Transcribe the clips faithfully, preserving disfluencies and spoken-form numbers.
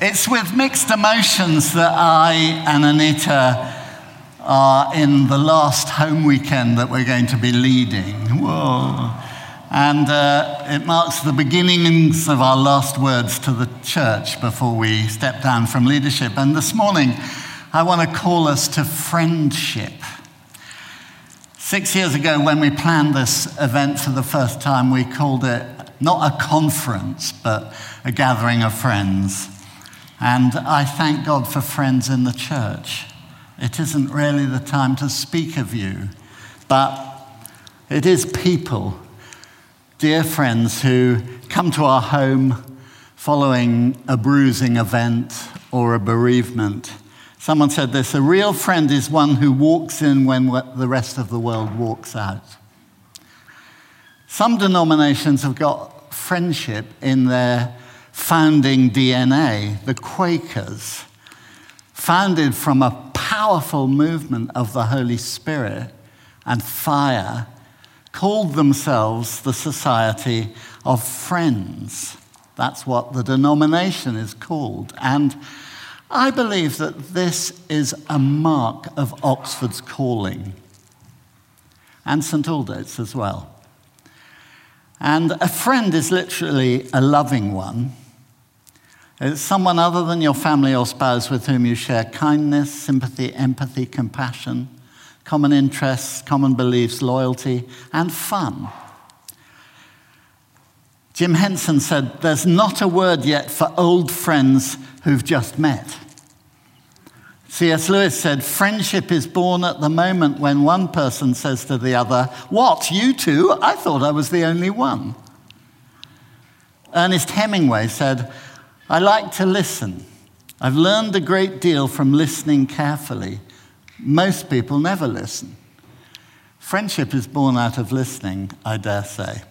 It's with mixed emotions that I and Anita are in the last home weekend that we're going to be leading. Whoa. And uh, it marks the beginnings of our last words to the church before we step down from leadership. And this morning, I want to call us to friendship. Six years ago, when we planned this event for the first time, we called it not a conference, but a gathering of friends. And I thank God for friends in the church. It isn't really the time to speak of you, but it is people, dear friends who come to our home following a bruising event or a bereavement. Someone said this: a real friend is one who walks in when the rest of the world walks out. Some denominations have got friendship in their founding D N A. The Quakers, founded from a powerful movement of the Holy Spirit and fire, called themselves the Society of Friends. That's what the denomination is called. And I believe that this is a mark of Oxford's calling, and St Aldate's as well. And a friend is literally a loving one. It's someone other than your family or spouse with whom you share kindness, sympathy, empathy, compassion, common interests, common beliefs, loyalty, and fun. Jim Henson said, "There's not a word yet for old friends who've just met." C S Lewis said, "Friendship is born at the moment when one person says to the other, 'What, you two? I thought I was the only one.'" Ernest Hemingway said, "I like to listen. I've learned a great deal from listening carefully. Most people never listen." Friendship is born out of listening, I dare say.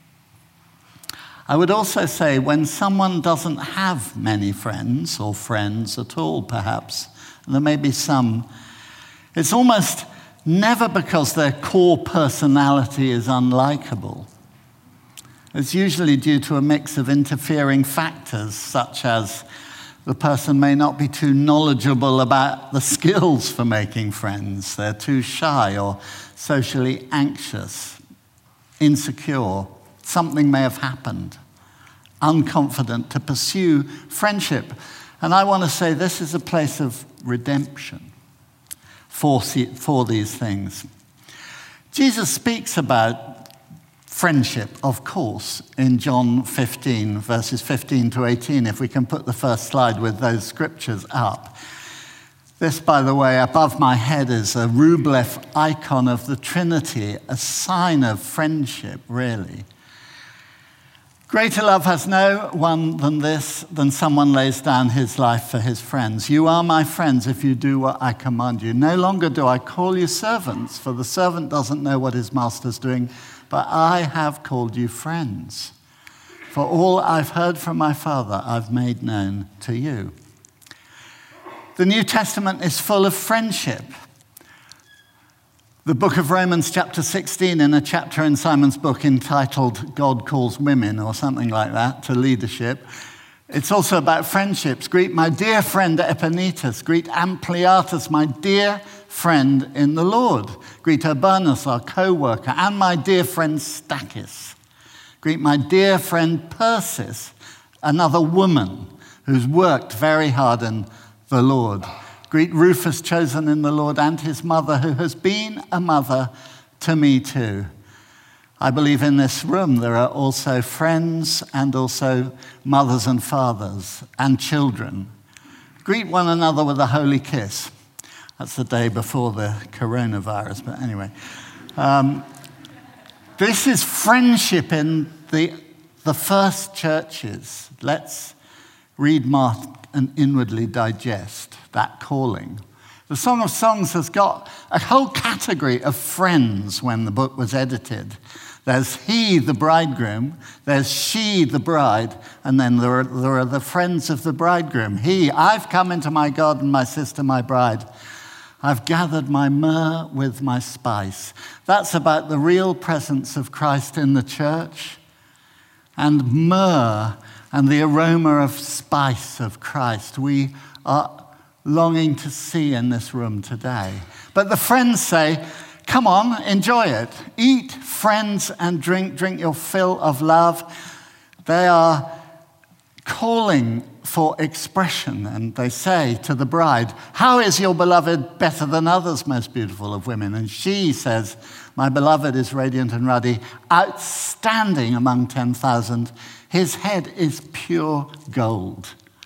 I would also say when someone doesn't have many friends, or friends at all perhaps, and there may be some, it's almost never because their core personality is unlikable. It's usually due to a mix of interfering factors, such as the person may not be too knowledgeable about the skills for making friends. They're too shy or socially anxious, insecure. Something may have happened, unconfident to pursue friendship. And I want to say this is a place of redemption for, for these things. Jesus speaks about friendship, of course, in John fifteen, verses fifteen to eighteen, if we can put the first slide with those scriptures up. This, by the way, above my head is a Rublev icon of the Trinity, a sign of friendship, really. Greater love has no one than this, than someone lays down his life for his friends. You are my friends if you do what I command you. No longer do I call you servants, for the servant doesn't know what his master's doing, but I have called you friends. For all I've heard from my Father, I've made known to you. The New Testament is full of friendship. The book of Romans, chapter sixteen, in a chapter in Simon's book entitled God Calls Women, or something like that, to leadership. It's also about friendships. Greet my dear friend Epaenetus. Greet Ampliatus, my dear friend in the Lord. Greet Urbanus, our co-worker, and my dear friend Stachys. Greet my dear friend Persis, another woman who's worked very hard in the Lord. Greet Rufus, chosen in the Lord, and his mother, who has been a mother to me too. I believe in this room there are also friends and also mothers and fathers and children. Greet one another with a holy kiss. That's the day before the coronavirus, but anyway. Um, this is friendship in the, the first churches. Let's read, mark, and inwardly digest that calling. The Song of Songs has got a whole category of friends when the book was edited. There's he, the bridegroom, there's she, the bride, and then there are, there are the friends of the bridegroom. He, I've come into my garden, my sister, my bride. I've gathered my myrrh with my spice. That's about the real presence of Christ in the church. And myrrh and the aroma of spice of Christ we are longing to see in this room today. But the friends say, come on, enjoy it. Eat, friends, and drink. Drink your fill of love. They are calling for expression, and they say to the bride, how is your beloved better than others, most beautiful of women? And she says, my beloved is radiant and ruddy, outstanding among ten thousand. His head is pure gold.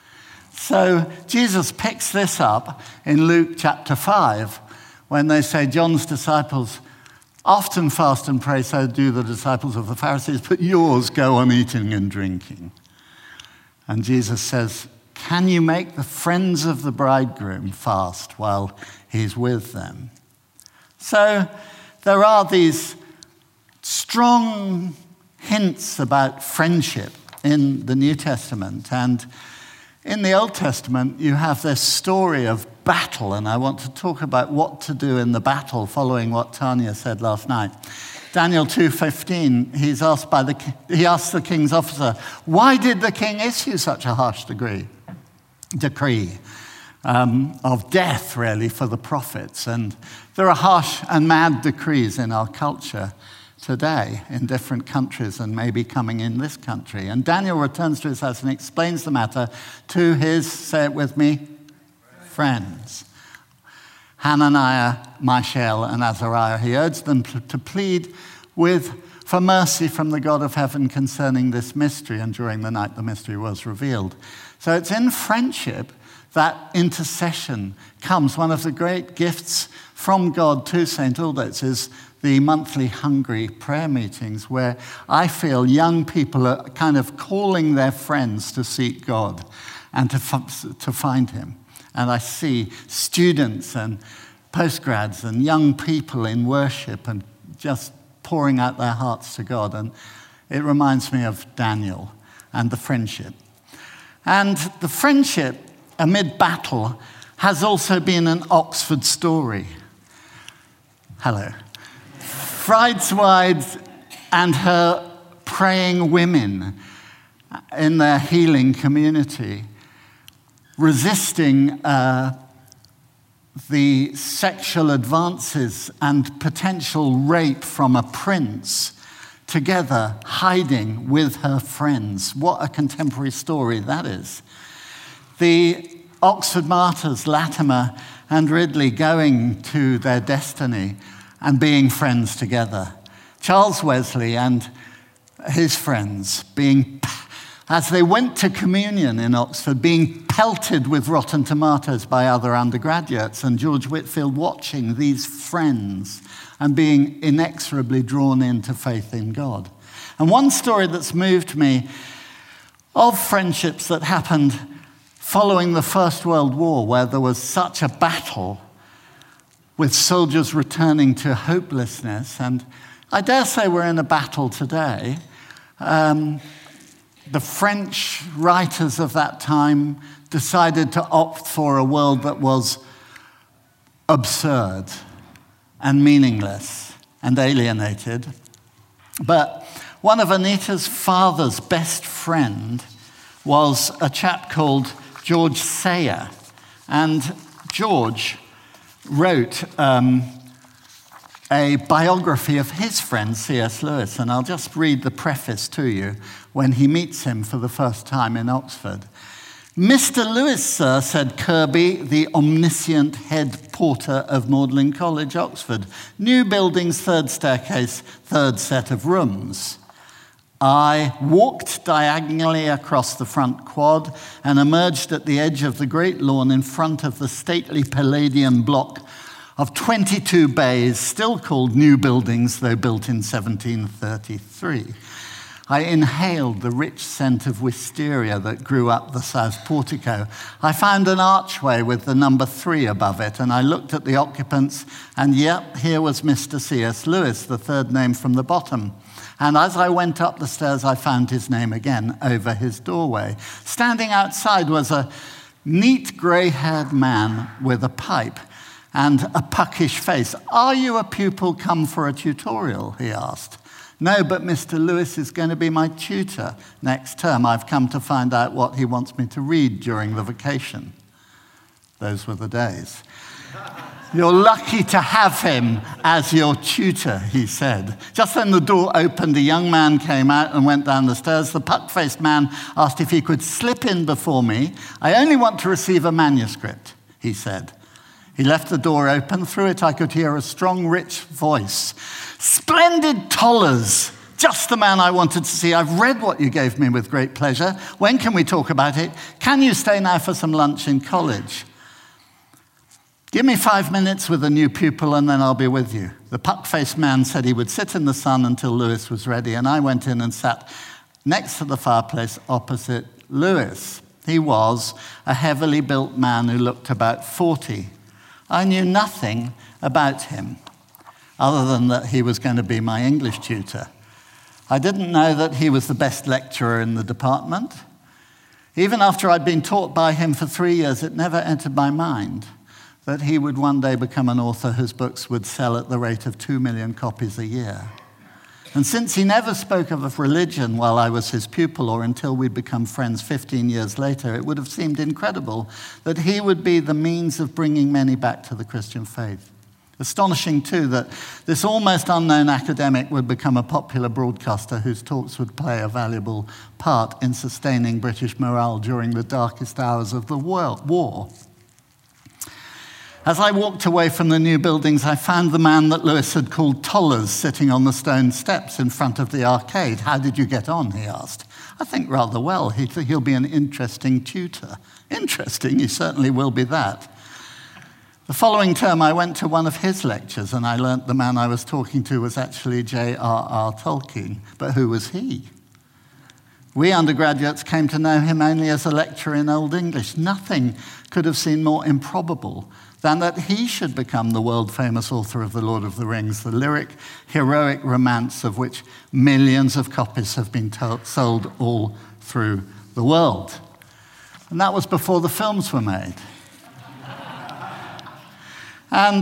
So Jesus picks this up in Luke chapter five, when they say John's disciples often fast and pray, so do the disciples of the Pharisees, but yours go on eating and drinking. And Jesus says, can you make the friends of the bridegroom fast while he's with them? So there are these strong hints about friendship in the New Testament. And in the Old Testament, you have this story of battle, and I want to talk about what to do in the battle following what Tanya said last night. Daniel two fifteen, he's asked by the he asks the king's officer, why did the king issue such a harsh decree, decree um, of death, really, for the prophets? And there are harsh and mad decrees in our culture today in different countries and maybe coming in this country. And Daniel returns to his house and explains the matter to his, say it with me, friends. Hananiah, Mishael, and Azariah. He urged them to, to plead with, for mercy from the God of heaven concerning this mystery, and during the night the mystery was revealed. So it's in friendship that intercession comes. One of the great gifts from God to Saint Aldous is the monthly Hungry prayer meetings, where I feel young people are kind of calling their friends to seek God and to, to find him. And I see students and postgrads and young people in worship and just pouring out their hearts to God. And it reminds me of Daniel and the friendship. And the friendship amid battle has also been an Oxford story. Hello. Friedewald and her praying women in their healing community, resisting uh, the sexual advances and potential rape from a prince, together hiding with her friends. What a contemporary story that is. The Oxford martyrs, Latimer and Ridley, going to their destiny and being friends together. Charles Wesley and his friends being, as they went to communion in Oxford, being pelted with rotten tomatoes by other undergraduates, and George Whitefield watching these friends and being inexorably drawn into faith in God. And one story that's moved me of friendships that happened following the First World War, where there was such a battle with soldiers returning to hopelessness, and I dare say we're in a battle today. Um, the French writers of that time decided to opt for a world that was absurd and meaningless and alienated. But one of Anita's father's best friend was a chap called George Sayer. And George wrote um, a biography of his friend C S Lewis, and I'll just read the preface to you when he meets him for the first time in Oxford. Mister Lewis, sir, said Kirby, the omniscient head porter of Magdalen College, Oxford. New buildings, third staircase, third set of rooms. I walked diagonally across the front quad and emerged at the edge of the great lawn in front of the stately Palladian block of twenty-two bays, still called new buildings, though built in seventeen thirty-three. I inhaled the rich scent of wisteria that grew up the south portico. I found an archway with the number three above it, and I looked at the occupants, and yep, here was Mister C S Lewis, the third name from the bottom. And as I went up the stairs, I found his name again over his doorway. Standing outside was a neat grey-haired man with a pipe and a puckish face. "Are you a pupil come for a tutorial?" he asked. No, but Mister Lewis is going to be my tutor next term. I've come to find out what he wants me to read during the vacation. Those were the days. You're lucky to have him as your tutor, he said. Just then the door opened, a young man came out and went down the stairs. The puck-faced man asked if he could slip in before me. I only want to receive a manuscript, he said. He left the door open. Through it I could hear a strong, rich voice. Splendid Tollers! Just the man I wanted to see. I've read what you gave me with great pleasure. When can we talk about it? Can you stay now for some lunch in college? Give me five minutes with a new pupil and then I'll be with you. The puck-faced man said he would sit in the sun until Lewis was ready, and I went in and sat next to the fireplace opposite Lewis. He was a heavily built man who looked about forty. I knew nothing about him other than that he was going to be my English tutor. I didn't know that he was the best lecturer in the department. Even after I'd been taught by him for three years, it never entered my mind that he would one day become an author whose books would sell at the rate of two million copies a year. And since he never spoke of religion while I was his pupil or until we'd become friends fifteen years later, it would have seemed incredible that he would be the means of bringing many back to the Christian faith. Astonishing, too, that this almost unknown academic would become a popular broadcaster whose talks would play a valuable part in sustaining British morale during the darkest hours of the war. As I walked away from the new buildings, I found the man that Lewis had called Tollers sitting on the stone steps in front of the arcade. How did you get on, he asked. I think rather well. He, he'll be an interesting tutor. Interesting, he certainly will be that. The following term, I went to one of his lectures, and I learnt the man I was talking to was actually J R R Tolkien. But who was he? We undergraduates came to know him only as a lecturer in Old English. Nothing could have seemed more improbable than that he should become the world-famous author of The Lord of the Rings, the lyric, heroic romance of which millions of copies have been to- sold all through the world. And that was before the films were made. And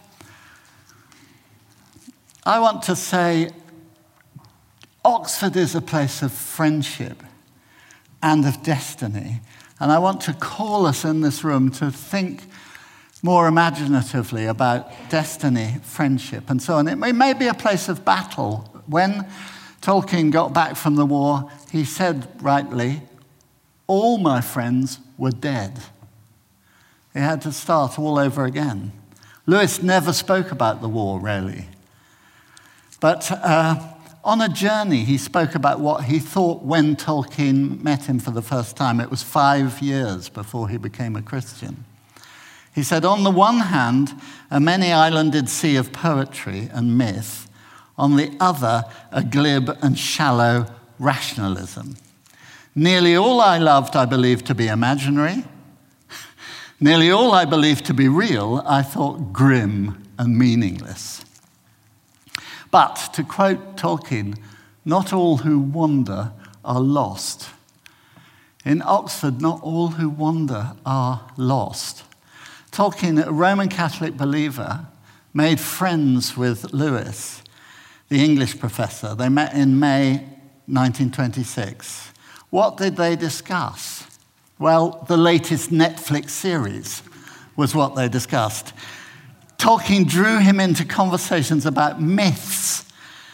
I want to say Oxford is a place of friendship and of destiny. And I want to call us in this room to think more imaginatively about destiny, friendship, and so on. It may, may be a place of battle. When Tolkien got back from the war, he said rightly, all my friends were dead. He had to start all over again. Lewis never spoke about the war, really. But uh, on a journey, he spoke about what he thought when Tolkien met him for the first time. It was five years before he became a Christian. He said, on the one hand, a many-islanded sea of poetry and myth. On the other, a glib and shallow rationalism. Nearly all I loved I believed to be imaginary. Nearly all I believed to be real I thought grim and meaningless. But, to quote Tolkien, not all who wander are lost. In Oxford, not all who wander are lost. Tolkien, a Roman Catholic believer, made friends with Lewis, the English professor. They met in May nineteen twenty-six. What did they discuss? Well, the latest Netflix series was what they discussed. Tolkien drew him into conversations about myths.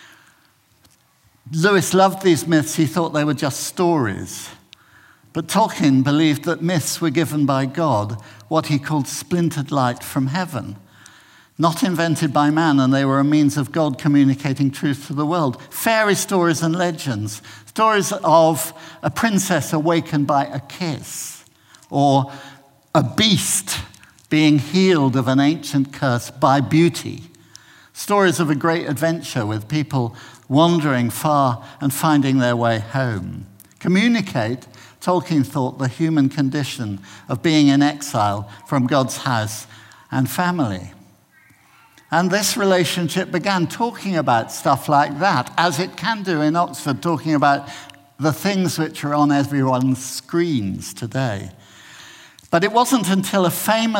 Lewis loved these myths. He thought they were just stories. But Tolkien believed that myths were given by God, what he called splintered light from heaven, not invented by man, and they were a means of God communicating truth to the world. Fairy stories and legends, stories of a princess awakened by a kiss, or a beast being healed of an ancient curse by beauty, stories of a great adventure with people wandering far and finding their way home. Communicate, Tolkien thought, the human condition of being in exile from God's house and family. And this relationship began talking about stuff like that, as it can do in Oxford, talking about the things which are on everyone's screens today. But it wasn't until a famous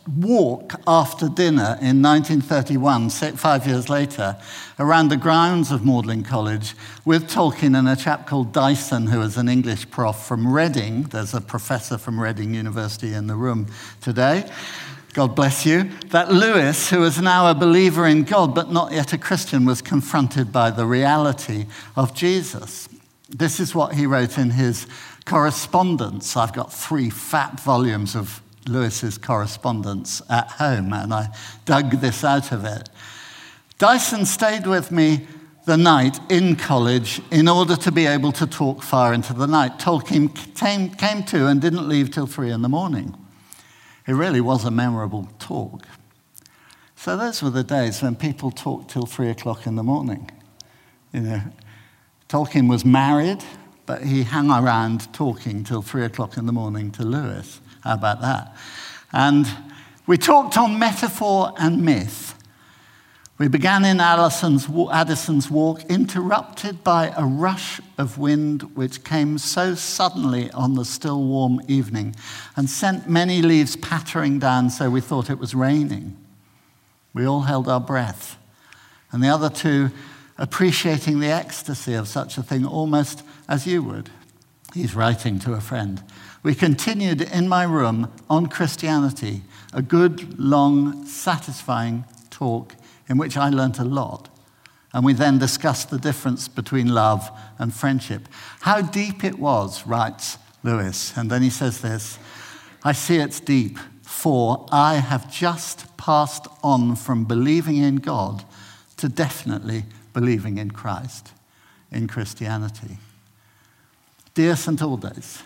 walk after dinner in nineteen thirty-one, five years later, around the grounds of Magdalen College with Tolkien and a chap called Dyson, who was an English prof from Reading. There's a professor from Reading University in the room today. God bless you. That Lewis, who is now a believer in God but not yet a Christian, was confronted by the reality of Jesus. This is what he wrote in his correspondence. I've got three fat volumes of Lewis's correspondence at home, and I dug this out of it. Dyson stayed with me the night in college in order to be able to talk far into the night. Tolkien came, came to and didn't leave till three in the morning. It really was a memorable talk. So those were the days when people talked till three o'clock in the morning. You know, Tolkien was married, but he hung around talking till three o'clock in the morning to Lewis. How about that? And we talked on metaphor and myth. We began in Addison's, Addison's Walk, interrupted by a rush of wind which came so suddenly on the still warm evening and sent many leaves pattering down so we thought it was raining. We all held our breath, and the other two appreciating the ecstasy of such a thing almost as you would. He's writing to a friend. We continued in my room on Christianity, a good, long, satisfying talk in which I learnt a lot. And we then discussed the difference between love and friendship. How deep it was, writes Lewis. And then he says this, I see it's deep, for I have just passed on from believing in God to definitely believing in Christ, in Christianity. Dear Saint Aldace,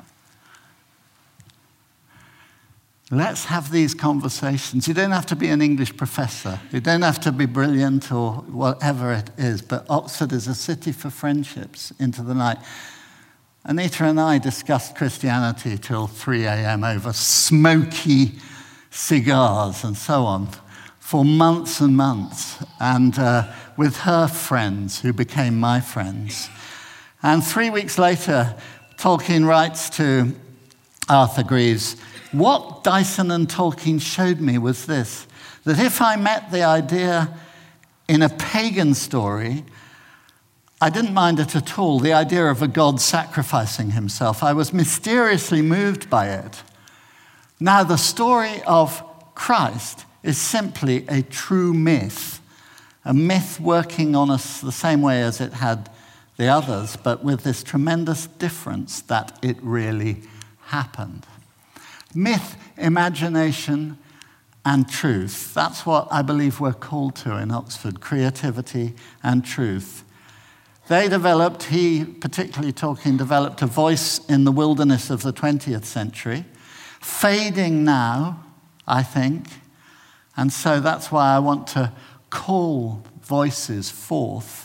let's have these conversations. You don't have to be an English professor. You don't have to be brilliant or whatever it is, but Oxford is a city for friendships into the night. Anita and I discussed Christianity till three a.m. over smoky cigars and so on for months and months, and uh, with her friends who became my friends. And three weeks later, Tolkien writes to Arthur Greaves, what Dyson and Tolkien showed me was this, that if I met the idea in a pagan story, I didn't mind it at all, the idea of a god sacrificing himself. I was mysteriously moved by it. Now, the story of Christ is simply a true myth, a myth working on us the same way as it had the others, but with this tremendous difference that it really happened. Myth, imagination, and truth. That's what I believe we're called to in Oxford, creativity and truth. They developed, he, particularly Tolkien, developed a voice in the wilderness of the twentieth century, fading now, I think, and so that's why I want to call voices forth.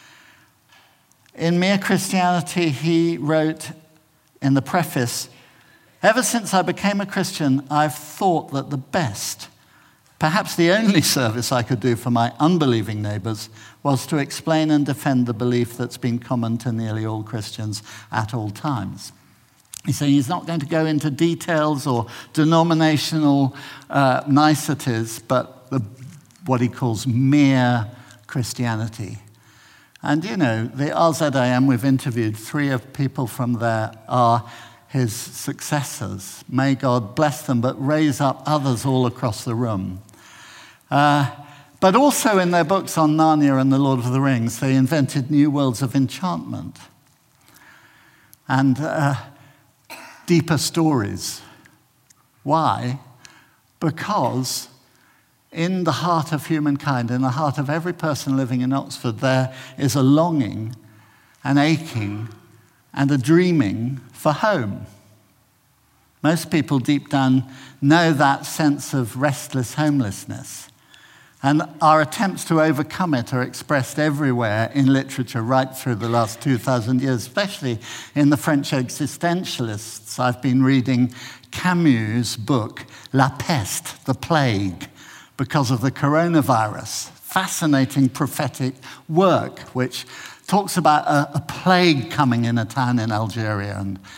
In Mere Christianity, he wrote in the preface, ever since I became a Christian, I've thought that the best, perhaps the only service I could do for my unbelieving neighbors was to explain and defend the belief that's been common to nearly all Christians at all times. He's saying he's not going to go into details or denominational uh, niceties, but the, what he calls mere Christianity. And you know, the R Z I M, we've interviewed three of people from there, are his successors. May God bless them, but raise up others all across the room. Uh, but also in their books on Narnia and the Lord of the Rings, they invented new worlds of enchantment and uh, deeper stories. Why? Because in the heart of humankind, in the heart of every person living in Oxford, there is a longing, an aching, and a dreaming for home. Most people deep down know that sense of restless homelessness. And our attempts to overcome it are expressed everywhere in literature right through the last two thousand years, especially in the French existentialists. I've been reading Camus' book, La Peste, the Plague, because of the coronavirus. Fascinating prophetic work, which talks about a, a plague coming in a town in Algeria and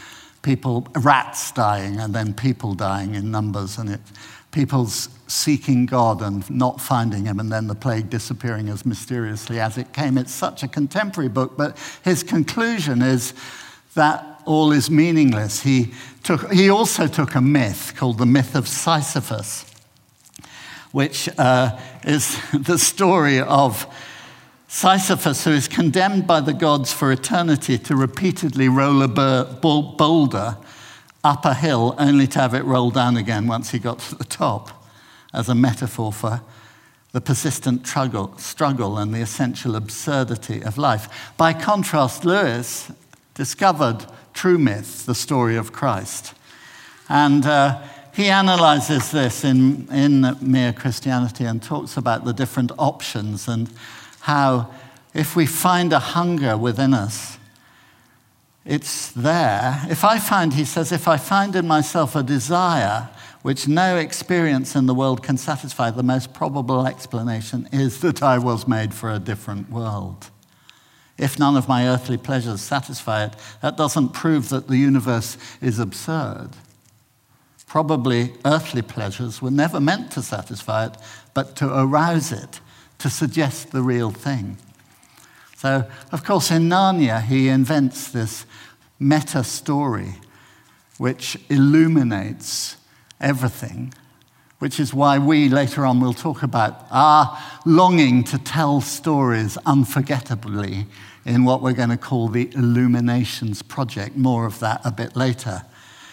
people, rats dying and then people dying in numbers, and it, people's seeking God and not finding him, and then the plague disappearing as mysteriously as it came. It's such a contemporary book, but his conclusion is that all is meaningless. He took. He also took a myth called the myth of Sisyphus, which uh, is the story of Sisyphus, who is condemned by the gods for eternity to repeatedly roll a boulder up a hill, only to have it roll down again once he got to the top, as a metaphor for the persistent struggle, struggle and the essential absurdity of life. By contrast, Lewis discovered true myth, the story of Christ. And uh, he analyzes this in, in Mere Christianity and talks about the different options and how if we find a hunger within us, it's there. If I find, he says, if I find in myself a desire which no experience in the world can satisfy, the most probable explanation is that I was made for a different world. If none of my earthly pleasures satisfy it, that doesn't prove that the universe is absurd. Probably earthly pleasures were never meant to satisfy it, but to arouse it, to suggest the real thing. So, of course, in Narnia, he invents this meta story which illuminates everything, which is why we later on will talk about our longing to tell stories unforgettably in what we're going to call the Illuminations Project. More of that a bit later.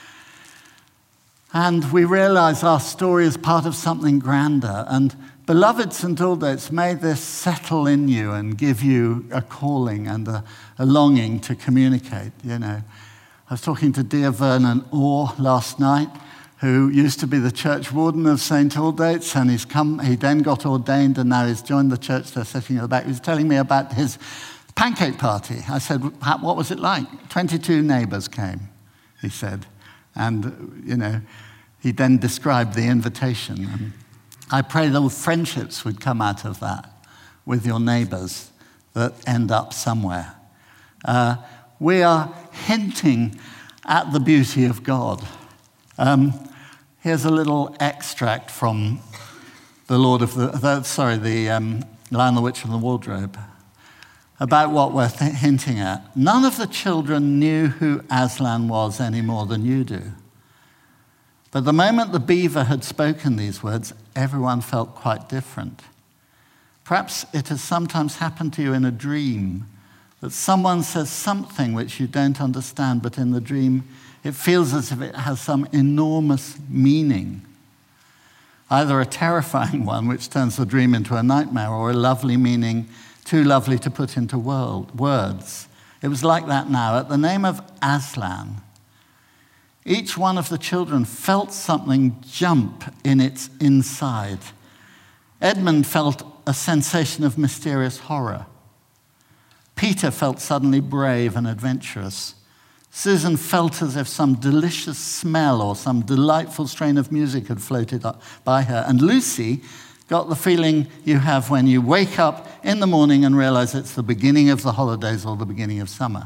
And we realize our story is part of something grander. And beloved Saint Aldate's, may this settle in you and give you a calling and a, a longing to communicate. You know, I was talking to dear Vernon Orr last night, who used to be the church warden of Saint Aldate's, and he's come. He then got ordained, and now he's joined the church. They're sitting at the back. He was telling me about his pancake party. I said, "What was it like?" twenty-two neighbors came, he said, and you know, he then described the invitation. And I pray that friendships would come out of that with your neighbors that end up somewhere. Uh, we are hinting at the beauty of God. Um, here's a little extract from the Lord of the, the sorry, the um, Lion, the Witch, and the Wardrobe about what we're th- hinting at. None of the children knew who Aslan was any more than you do. But the moment the beaver had spoken these words, everyone felt quite different. Perhaps it has sometimes happened to you in a dream that someone says something which you don't understand, but in the dream it feels as if it has some enormous meaning. Either a terrifying one, which turns the dream into a nightmare, or a lovely meaning too lovely to put into world, words. It was like that now. At the name of Aslan, each one of the children felt something jump in its inside. Edmund felt a sensation of mysterious horror. Peter felt suddenly brave and adventurous. Susan felt as if some delicious smell or some delightful strain of music had floated up by her. And Lucy got the feeling you have when you wake up in the morning and realize it's the beginning of the holidays or the beginning of summer.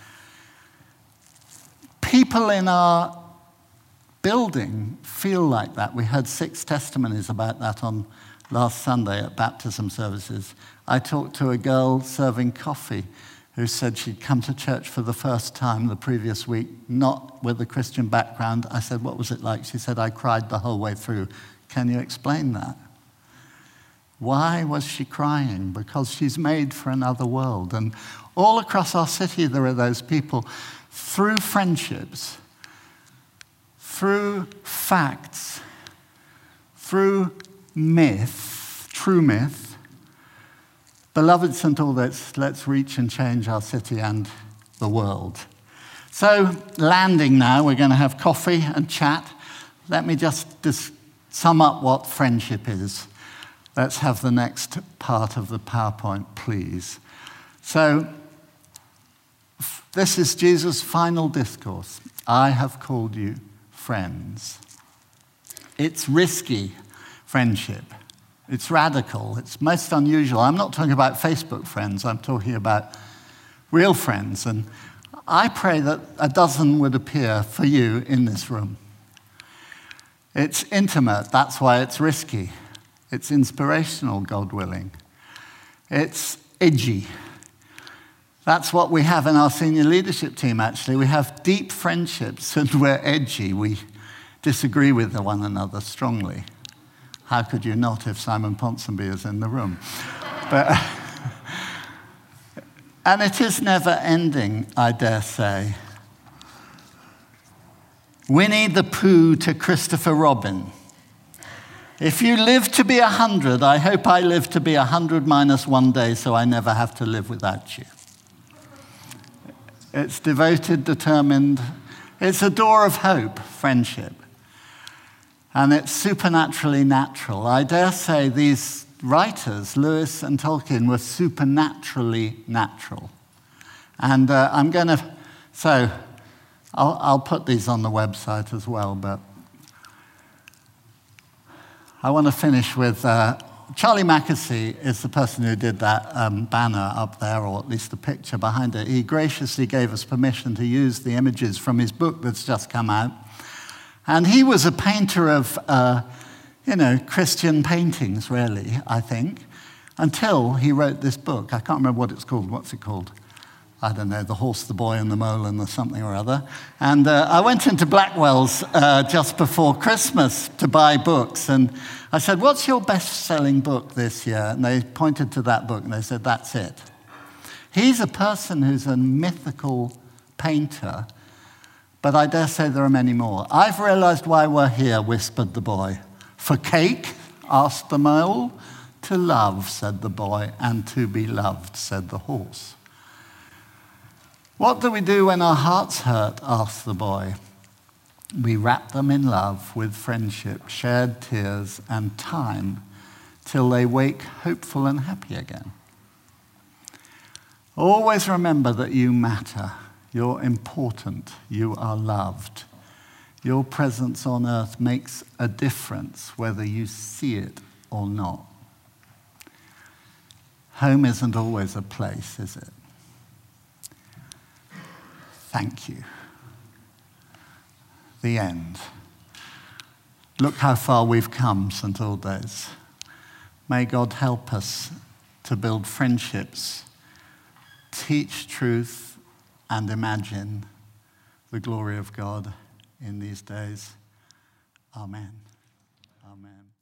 People in our building feel like that. We heard six testimonies about that on last Sunday at baptism services. I talked to a girl serving coffee who said she'd come to church for the first time the previous week, not with a Christian background. I said, "What was it like?" She said, "I cried the whole way through." Can you explain that? Why was she crying? Because she's made for another world. And all across our city there are those people, through friendships, through facts, through myth, true myth. Beloved Saint Aldate's, let's reach and change our city and the world. So, landing now, we're going to have coffee and chat. Let me just dis- sum up what friendship is. Let's have the next part of the PowerPoint, please. So, f- this is Jesus' final discourse. I have called you friends. It's risky friendship. It's radical. It's most unusual. I'm not talking about Facebook friends. I'm talking about real friends. And I pray that a dozen would appear for you in this room. It's intimate, that's why it's risky. It's inspirational, God willing. It's edgy. That's what we have in our senior leadership team, actually. We have deep friendships and we're edgy. We disagree with one another strongly. How could you not if Simon Ponsonby is in the room? But, and it is never ending, I dare say. Winnie the Pooh to Christopher Robin. If you live to be a hundred, I hope I live to be a hundred minus one day so I never have to live without you. It's devoted, determined. It's a door of hope, friendship. And it's supernaturally natural. I dare say these writers, Lewis and Tolkien, were supernaturally natural. And uh, I'm going to, so I'll, I'll put these on the website as well, but I want to finish with uh, Charlie Mackesy is the person who did that um, banner up there, or at least the picture behind it. He graciously gave us permission to use the images from his book that's just come out. And he was a painter of, uh, you know, Christian paintings, really, I think, until he wrote this book. I can't remember what it's called. What's it called? I don't know, The Horse, the Boy, and the Mole, and the something or other. And uh, I went into Blackwell's uh, just before Christmas to buy books, and I said, what's your best-selling book this year? And they pointed to that book, and they said, that's it. He's a person who's a mythical painter, but I dare say there are many more. I've realized why we're here, whispered the boy. For cake, asked the mole. To love, said the boy, and to be loved, said the horse. What do we do when our hearts hurt, asked the boy. We wrap them in love with friendship, shared tears, and time, till they wake hopeful and happy again. Always remember that you matter. You're important. You are loved. Your presence on earth makes a difference, whether you see it or not. Home isn't always a place, is it? Thank you. The end. Look how far we've come, Saint Aldays. May God help us to build friendships, teach truth, and imagine the glory of God in these days. Amen. Amen.